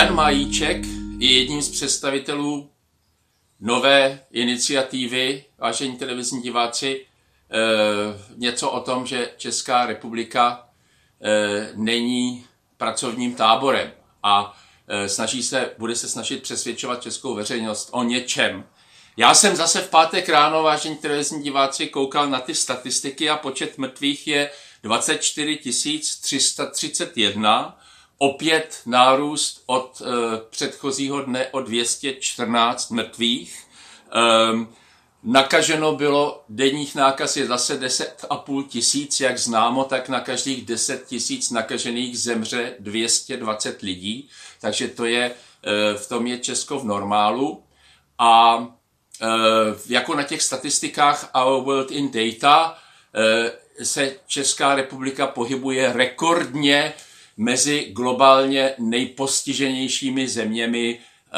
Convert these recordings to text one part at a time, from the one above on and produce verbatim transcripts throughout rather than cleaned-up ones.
Jan Majíček je jedním z představitelů nové iniciativy, vážení televizní diváci, něco o tom, že Česká republika není pracovním táborem a snaží se, bude se snažit přesvědčovat českou veřejnost o něčem. Já jsem zase v pátek ráno, vážení televizní diváci, koukal na ty statistiky a počet mrtvých je dvacet čtyři tisíc tři sta třicet jedna, opět nárůst od e, předchozího dne o dvě stě čtrnáct mrtvých. E, nakaženo bylo, denních nákaz je zase deset a půl tisíc, jak známo, tak na každých deset tisíc nakažených zemře dvě stě dvacet lidí, takže to je, e, v tom je Česko v normálu. A e, jako na těch statistikách Our World in Data e, se Česká republika pohybuje rekordně mezi globálně nejpostiženějšími zeměmi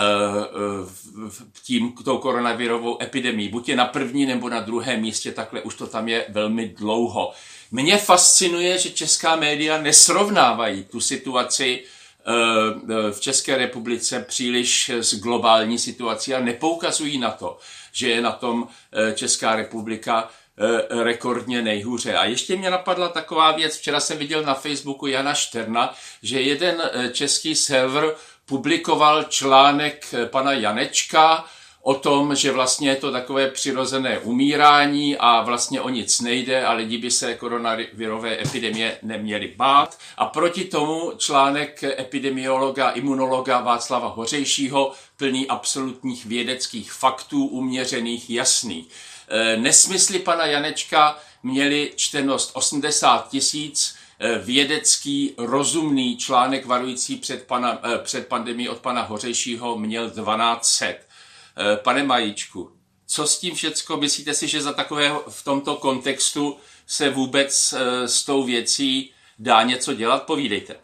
tím, tou koronavirovou epidemií. Buď je na první nebo na druhém místě, takhle už to tam je velmi dlouho. Mě fascinuje, že česká média nesrovnávají tu situaci v České republice příliš s globální situací a nepoukazují na to, že je na tom Česká republika rekordně nejhůře. A ještě mě napadla taková věc, včera jsem viděl na Facebooku Jana Šterna, že jeden český server publikoval článek pana Janečka o tom, že vlastně je to takové přirozené umírání a vlastně o nic nejde a lidi by se koronavirové epidemie neměli bát. A proti tomu článek epidemiologa, imunologa Václava Hořejšího, plný absolutních vědeckých faktů, uměřených, jasných. Nesmysly pana Janečka měli čtenost osmdesát tisíc, vědecký, rozumný článek varující před, pana, před pandemií od pana Hořejšího měl dvanáct set. Pane Majíčku, co s tím všecko? Myslíte si, že za takového v tomto kontextu se vůbec s tou věcí dá něco dělat? Povídejte.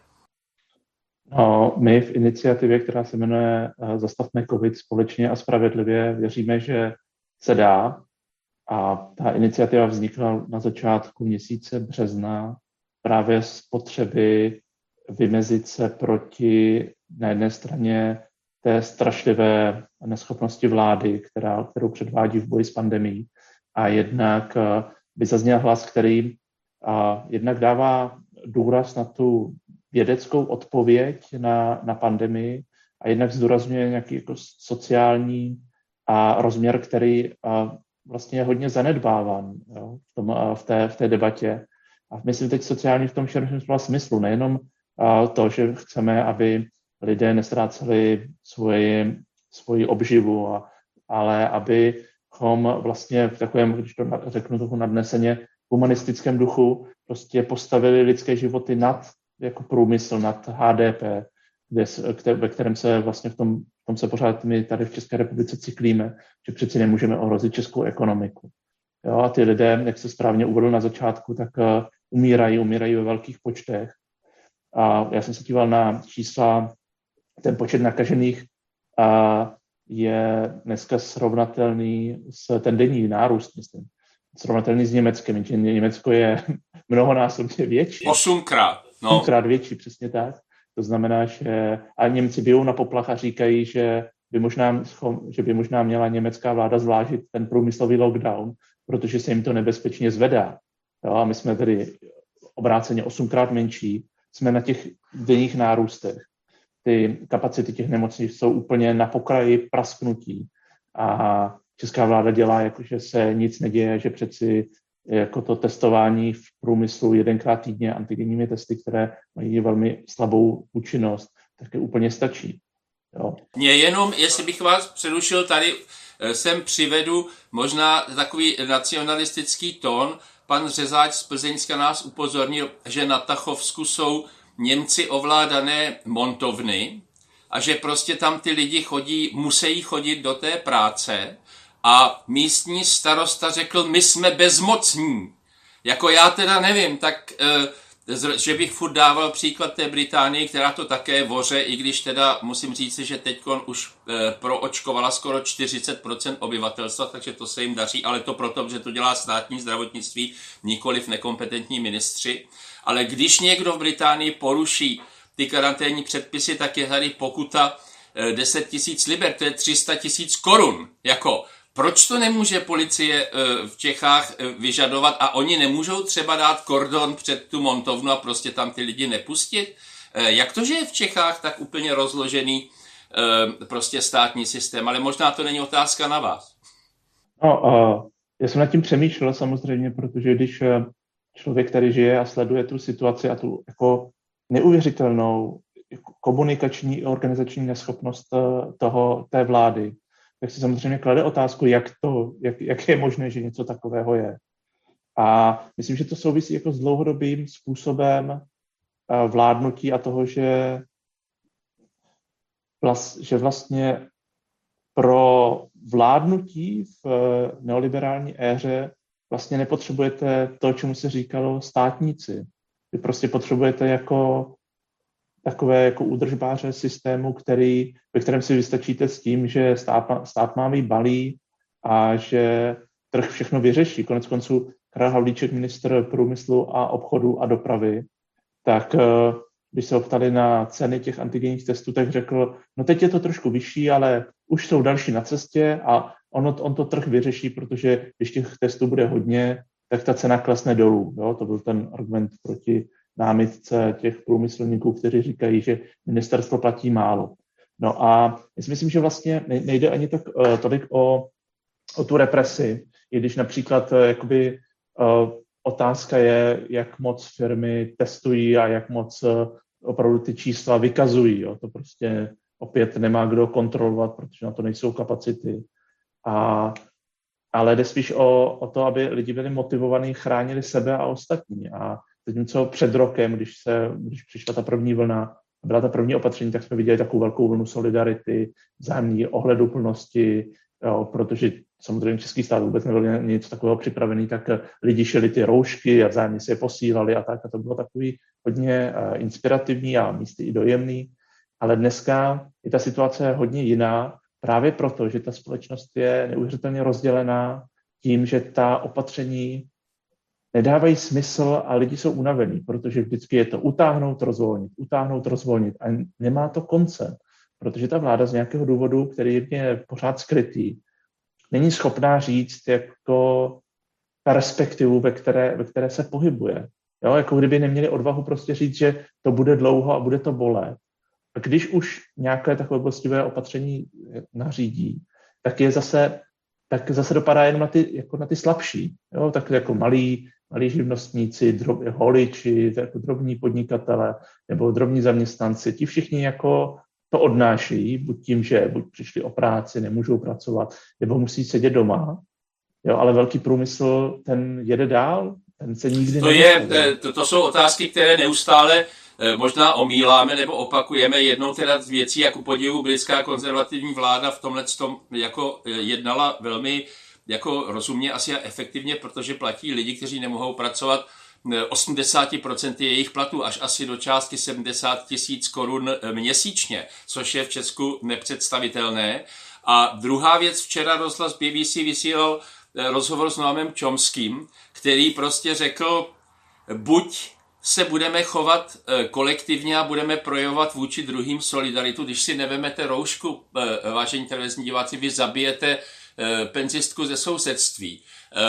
No, my v iniciativě, která se jmenuje Zastavme COVID společně a spravedlivě, věříme, že se dá. A ta iniciativa vznikla na začátku měsíce března právě z potřeby vymezit se proti na jedné straně té strašlivé neschopnosti vlády, která, kterou předvádí v boji s pandemií, a jednak by zazněl hlas, který a jednak dává důraz na tu vědeckou odpověď na, na pandemii a jednak zdůrazňuje nějaký jako sociální a rozměr, který a, vlastně je hodně zanedbáván, jo, v, tom, v, té, v té debatě. A myslím teď sociálně v tom širším slova smyslu, nejenom to, že chceme, aby lidé nestráceli svoji, svoji obživu, a, ale abychom vlastně v takovém, když to řeknu trochu nadneseně, humanistickém duchu prostě postavili lidské životy nad jako průmysl, nad H D P, kde, ve kterém se vlastně v tom, v tom se pořád my tady v České republice cyklíme, že přeci nemůžeme ohrozit českou ekonomiku. Jo, a ty lidé, jak se správně uvedl na začátku, tak uh, umírají, umírají ve velkých počtech. A já jsem se díval na čísla, ten počet nakažených uh, je dneska srovnatelný s ten denní nárůst, myslím, srovnatelný s Německem, že Německo je mnohonásobně větší. Osmkrát. No. Osmkrát větší, přesně tak. To znamená, že a Němci bijou na poplach a říkají, že by možná, že by možná měla německá vláda zvážit ten průmyslový lockdown, protože se jim to nebezpečně zvedá. Jo, a my jsme tedy obráceně osmkrát menší, jsme na těch denních nárůstech. Ty kapacity těch nemocnic jsou úplně na pokraji prasknutí a česká vláda dělá, jako že se nic neděje, že přeci jako to testování v průmyslu jedenkrát týdně antigenními testy, které mají velmi slabou účinnost, taky úplně stačí. Jo. Mě jenom, jestli bych vás přerušil, tady sem přivedu možná takový nacionalistický tón. Pan Řezáč z Plzeňska nás upozornil, že na Tachovsku jsou Němci ovládané montovny a že prostě tam ty lidi chodí, musí chodit do té práce a místní starosta řekl, my jsme bezmocní. Jako já teda nevím, tak že bych furt dával příklad té Británii, která to také voře, i když teda musím říct, že teďkon už proočkovala skoro čtyřicet procent obyvatelstva, takže to se jim daří, ale to proto, že to dělá státní zdravotnictví, nikoliv nekompetentní ministři. Ale když někdo v Británii poruší ty karanténní předpisy, tak je tady pokuta deset tisíc liber, to je tři sta tisíc korun. Jako, proč to nemůže policie v Čechách vyžadovat a oni nemůžou třeba dát kordon před tu montovnu a prostě tam ty lidi nepustit? Jak to, že je v Čechách tak úplně rozložený prostě státní systém, ale možná to není otázka na vás. No, uh, já jsem nad tím přemýšlel samozřejmě, protože když člověk tady žije a sleduje tu situaci a tu jako neuvěřitelnou komunikační a organizační neschopnost toho, té vlády, tak si samozřejmě klade otázku, jak, to, jak, jak je možné, že něco takového je. A myslím, že to souvisí jako s dlouhodobým způsobem vládnutí a toho, že, vlast, že vlastně pro vládnutí v neoliberální éře vlastně nepotřebujete to, čemu se říkalo státníci. Vy prostě potřebujete jako takové jako údržbáře systému, který, ve kterém si vystačíte s tím, že stát, stát má mít balí a že trh všechno vyřeší. Konec konců Karel Havlíček, ministr průmyslu a obchodu a dopravy, tak když se ho ptali na ceny těch antigenních testů, tak řekl, no teď je to trošku vyšší, ale už jsou další na cestě a on, on to trh vyřeší, protože když těch testů bude hodně, tak ta cena klesne dolů. Jo? To byl ten argument proti námitce těch průmyslníků, kteří říkají, že ministerstvo platí málo. No a já si myslím, že vlastně nejde ani tak uh, tolik o, o tu represi, i když například uh, jakoby uh, otázka je, jak moc firmy testují a jak moc uh, opravdu ty čísla vykazují. Jo? To prostě opět nemá kdo kontrolovat, protože na to nejsou kapacity. A, ale jde spíš o, o to, aby lidi byli motivovaní, chránili sebe a ostatní. A zatímco před rokem, když, se, když přišla ta první vlna, byla ta první opatření, tak jsme viděli takovou velkou vlnu solidarity, vzájemné ohleduplnosti, jo, protože samozřejmě český stát vůbec nebyl něco takového připravený, tak lidi šili ty roušky a vzájemně si je posílali a tak. A to bylo takový hodně uh, inspirativní a místy i dojemný. Ale dneska je ta situace hodně jiná, právě proto, že ta společnost je neuvěřitelně rozdělená tím, že ta opatření nedávají smysl a lidi jsou unavení, protože vždycky je to utáhnout, rozvolnit, utáhnout, rozvolnit a nemá to konce, protože ta vláda z nějakého důvodu, který je pořád skrytý, není schopná říct jako perspektivu, ve které, ve které se pohybuje. Jo, jako kdyby neměli odvahu prostě říct, že to bude dlouho a bude to bolet. A když už nějaké takové bolestivé opatření nařídí, tak je zase, tak zase dopadá jenom na ty, jako na ty slabší. Jo? Tak jako malí, malí živnostníci, drob, holiči, jako drobní podnikatele nebo drobní zaměstnanci. Ti všichni jako to odnášejí, buď tím, že buď přišli o práci, nemůžou pracovat, nebo musí sedět doma. Jo? Ale velký průmysl, ten jede dál, ten se nikdy to je, to, to jsou otázky, které neustále možná omíláme nebo opakujeme. Jednou teda z věcí, jako podivu britská konzervativní vláda v tomhle tom jako jednala velmi jako rozumně asi a efektivně, protože platí lidi, kteří nemohou pracovat osmdesát procent jejich platů až asi do částky sedmdesát tisíc korun měsíčně, což je v Česku nepředstavitelné. A druhá věc, včera rozhlas B B C vysílal rozhovor s Noamem Chomským, který prostě řekl, buď se budeme chovat kolektivně a budeme projevovat vůči druhým solidaritu. Když si nevemete roušku, vážení televizní diváci, vy zabijete penzistku ze sousedství.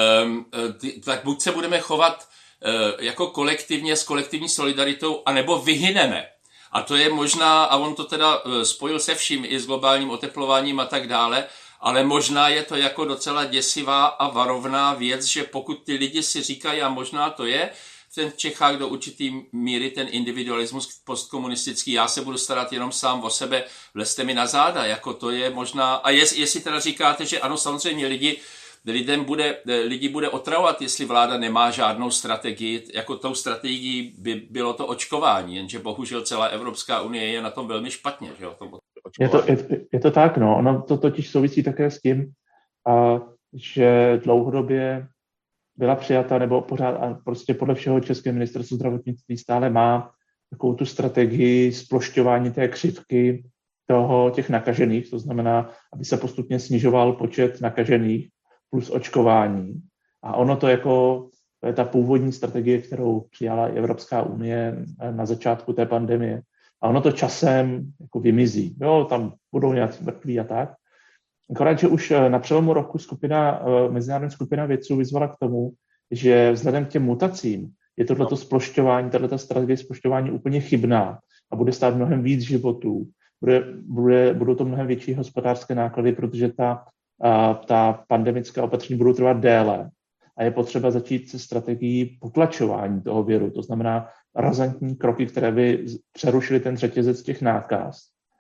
Tak buď se budeme chovat jako kolektivně s kolektivní solidaritou, anebo vyhyneme. A to je možná, a on to teda spojil se vším, i s globálním oteplováním a tak dále, ale možná je to jako docela děsivá a varovná věc, že pokud ty lidi si říkají, a možná to je, ten v Čechách do určitý míry ten individualismus postkomunistický, já se budu starat jenom sám o sebe, vlezte mi na záda, jako to je možná, a jest, jestli teda říkáte, že ano, samozřejmě lidi, lidem bude, lidi bude otravovat, jestli vláda nemá žádnou strategii, jako tou strategií by bylo to očkování, jenže bohužel celá Evropská unie je na tom velmi špatně, že jo, tom je to, je, je to tak, no, ono to totiž souvisí také s tím, a, že dlouhodobě byla přijata, nebo pořád a prostě podle všeho České ministerstvo zdravotnictví stále má takovou tu strategii splošťování té křivky toho, těch nakažených, to znamená, aby se postupně snižoval počet nakažených plus očkování. A ono to jako, to je ta původní strategie, kterou přijala Evropská unie na začátku té pandemie. A ono to časem jako vymizí. Jo, tam budou nějací mrtví a tak. Akorát, že už na přelomu roku skupina, mezinárodní skupina vědců vyzvala k tomu, že vzhledem k těm mutacím je tohleto splošťování, tato strategie splošťování úplně chybná a bude stát mnohem víc životů. Bude, bude, budou to mnohem větší hospodářské náklady, protože ta, a, ta pandemická opatření budou trvat déle. A je potřeba začít se strategií potlačování toho viru. To znamená razantní kroky, které by přerušily ten řetězec těch nákaz.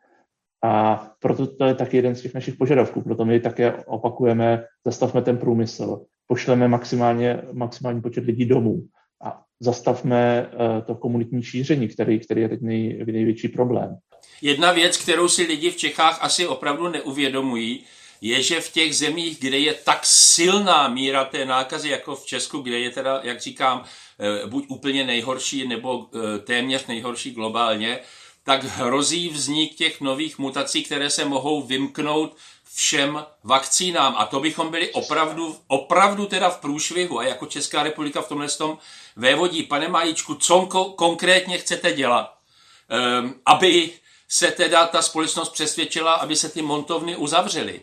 A proto to je taky jeden z těch našich požadavků. Proto my také opakujeme, zastavme ten průmysl, pošleme maximálně, maximální počet lidí domů a zastavme uh, to komunitní šíření, který, který je teď nej, největší problém. Jedna věc, kterou si lidi v Čechách asi opravdu neuvědomují, je, že v těch zemích, kde je tak silná míra té nákazy, jako v Česku, kde je teda, jak říkám, buď úplně nejhorší, nebo téměř nejhorší globálně, tak hrozí vznik těch nových mutací, které se mohou vymknout všem vakcínám. A to bychom byli opravdu, opravdu teda v průšvihu. A jako Česká republika v tomhle tom vévodí. Pane Májíčku, co konkrétně chcete dělat, um, aby se teda ta společnost přesvědčila, aby se ty montovny uzavřely?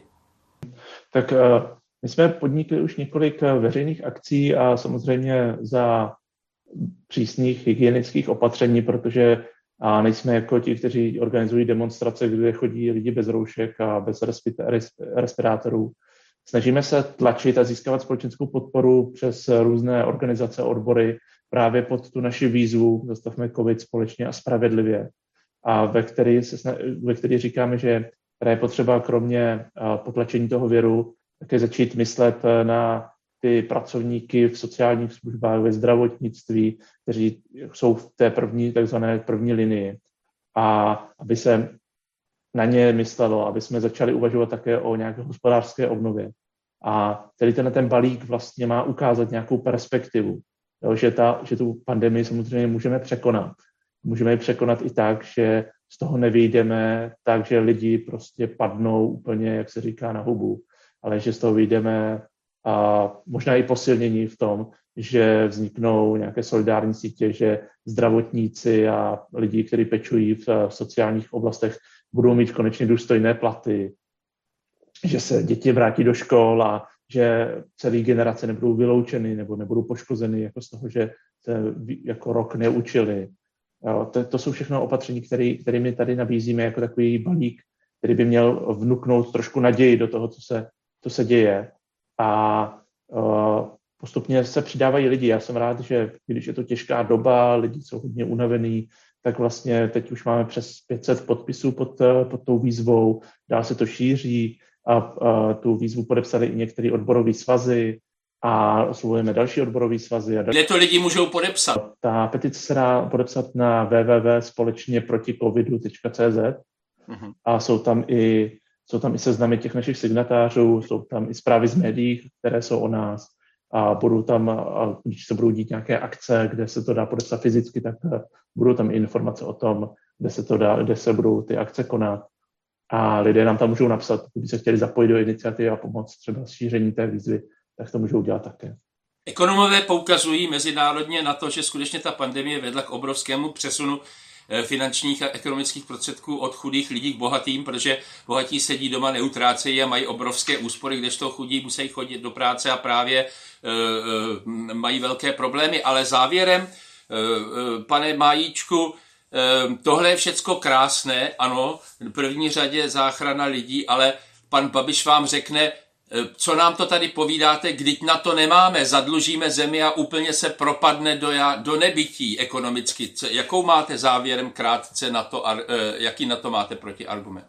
Tak uh, my jsme podnikli už několik veřejných akcí a samozřejmě za přísných hygienických opatření, protože a nejsme jako ti, kteří organizují demonstrace, kde chodí lidi bez roušek a bez respirátorů. Snažíme se tlačit a získávat společenskou podporu přes různé organizace, odbory právě pod tu naši výzvu Zastavme COVID společně a spravedlivě. A ve který, se, ve který říkáme, že je potřeba kromě potlačení toho viru také začít myslet na ty pracovníky v sociálních službách, ve zdravotnictví, kteří jsou v té první, takzvané první linii. A aby se na ně myslelo, aby jsme začali uvažovat také o nějaké hospodářské obnově. A tedy ten, ten balík vlastně má ukázat nějakou perspektivu, jo, že, ta, že tu pandemii samozřejmě můžeme překonat. Můžeme ji překonat i tak, že z toho nevyjdeme tak, že lidi prostě padnou úplně, jak se říká, na hubu, ale že z toho vyjdeme a možná i posilnění v tom, že vzniknou nějaké solidární sítě, že zdravotníci a lidi, kteří pečují v sociálních oblastech, budou mít konečně důstojné platy, že se děti vrátí do škol a že celé generace nebudou vyloučeny nebo nebudou poškozeny jako z toho, že se jako rok neučili. Jo, to, to jsou všechno opatření, který, které my tady nabízíme jako takový balík, který by měl vnuknout trošku naději do toho, co se, co se děje. A uh, postupně se přidávají lidi. Já jsem rád, že když je to těžká doba, lidi jsou hodně unavený, tak vlastně teď už máme přes pět set podpisů pod, pod tou výzvou, dál se to šíří a, a tu výzvu podepsali i některé odborové svazy a oslovujeme další odborové svazy. A Kde to lidi můžou podepsat? Ta petice se dá podepsat na w w w tečka společně proti covidu tečka c z uh-huh. a jsou tam i Jsou tam i seznamy těch našich signatářů, jsou tam i zprávy z médií, které jsou o nás a budou tam, a když se budou dít nějaké akce, kde se to dá podepsat fyzicky, tak budou tam i informace o tom, kde se to dá, kde se budou ty akce konat. A lidé nám tam můžou napsat, kdyby se chtěli zapojit do iniciativy a pomoct třeba s šířením té výzvy, tak to můžou dělat také. Ekonomové poukazují mezinárodně na to, že skutečně ta pandemie vedla k obrovskému přesunu finančních a ekonomických prostředků od chudých lidí k bohatým, protože bohatí sedí doma, neutrácejí a mají obrovské úspory, kdežto chudí musí chodit do práce a právě e, e, mají velké problémy. Ale závěrem, e, e, pane Májíčku, e, tohle je všecko krásné, ano, v první řadě záchrana lidí, ale pan Babiš vám řekne, co nám to tady povídáte, když na to nemáme, zadlužíme zemi a úplně se propadne do, do nebytí ekonomicky. Jakou máte závěrem krátce na to, jaký na to máte protiargument?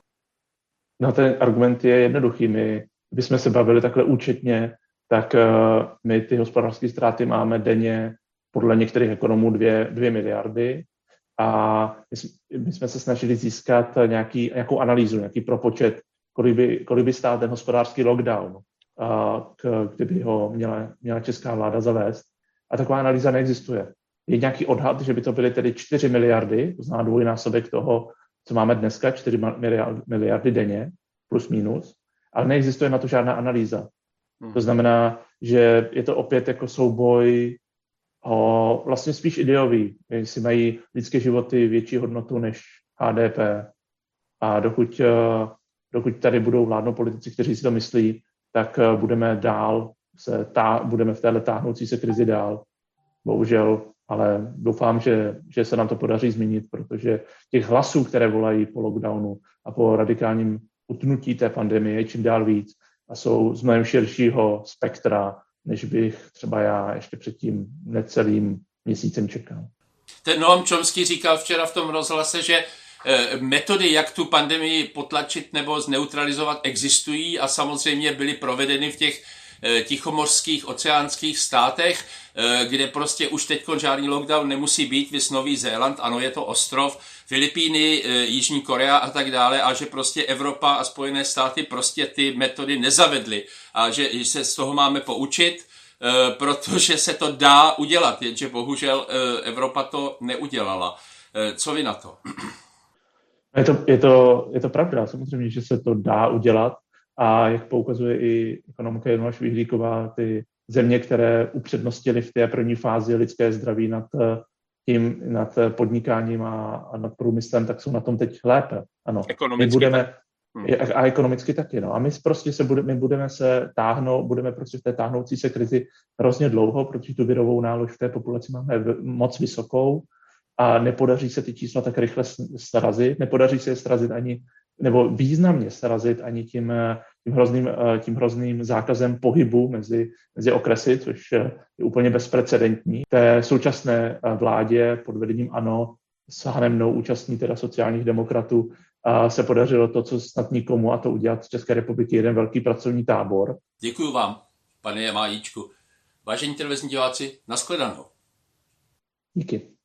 No ten argument je jednoduchý. My, kdybychom se bavili takhle účetně, tak my ty hospodářské ztráty máme denně podle některých ekonomů dvě, dvě miliardy a my, my jsme se snažili získat nějaký, nějakou analýzu, nějaký propočet, kolik by, kolik by stál ten hospodářský lockdown, a k, kdyby ho měla, měla česká vláda zavést. A taková analýza neexistuje. Je nějaký odhad, že by to byly tedy čtyři miliardy, to znamená dvojnásobek toho, co máme dneska, čtyři miliardy denně, plus minus, ale neexistuje na to žádná analýza. Hmm. To znamená, že je to opět jako souboj o, vlastně spíš ideový, jestli mají lidské životy větší hodnotu než H D P. A dokud, dokud tady budou vládnout politici, kteří si to myslí, tak budeme dál, se tá, budeme v téhle táhnoucí se krizi dál. Bohužel, ale doufám, že, že se nám to podaří změnit, protože těch hlasů, které volají po lockdownu a po radikálním utnutí té pandemie je čím dál víc a jsou z mnohem širšího spektra, než bych třeba já ještě před tím necelým měsícem čekal. Ten Noam Chomsky říkal včera v tom rozhlase, že metody, jak tu pandemii potlačit nebo zneutralizovat, existují a samozřejmě byly provedeny v těch tichomořských, oceánských státech, kde prostě už teď žádný lockdown nemusí být, vys Nový Zéland, ano, je to ostrov, Filipíny, Jižní Korea a tak dále, a že prostě Evropa a Spojené státy prostě ty metody nezavedly a že se z toho máme poučit, protože se to dá udělat, jenže bohužel Evropa to neudělala. Co vy na to? Je to, je to, je to pravda, samozřejmě, že se to dá udělat. A jak poukazuje i ekonomka Jana Švihlíková, ty země, které upřednostily v té první fázi lidské zdraví nad tím, nad podnikáním a, a nad průmyslem, tak jsou na tom teď lépe. Ano. Ekonomicky my budeme, tak. Hmm. A ekonomicky taky. No. A my prostě se budeme, my budeme se táhnout, budeme prostě v té táhnoucí se krizi hrozně dlouho, protože tu virovou nálož v té populaci máme moc vysokou a nepodaří se ty čísla tak rychle srazit, nepodaří se je srazit ani nebo významně srazit ani tím, tím, hrozným, tím hrozným zákazem pohybu mezi, mezi okresy, což je úplně bezprecedentní. Té současné vládě pod vedením ANO s hánemnou účastní teda sociálních demokratů se podařilo to, co snad nikomu, a to udělat z České republiky jeden velký pracovní tábor. Děkuju vám, pane Májíčku. Vážení televizní diváci, nashledanou. Díky.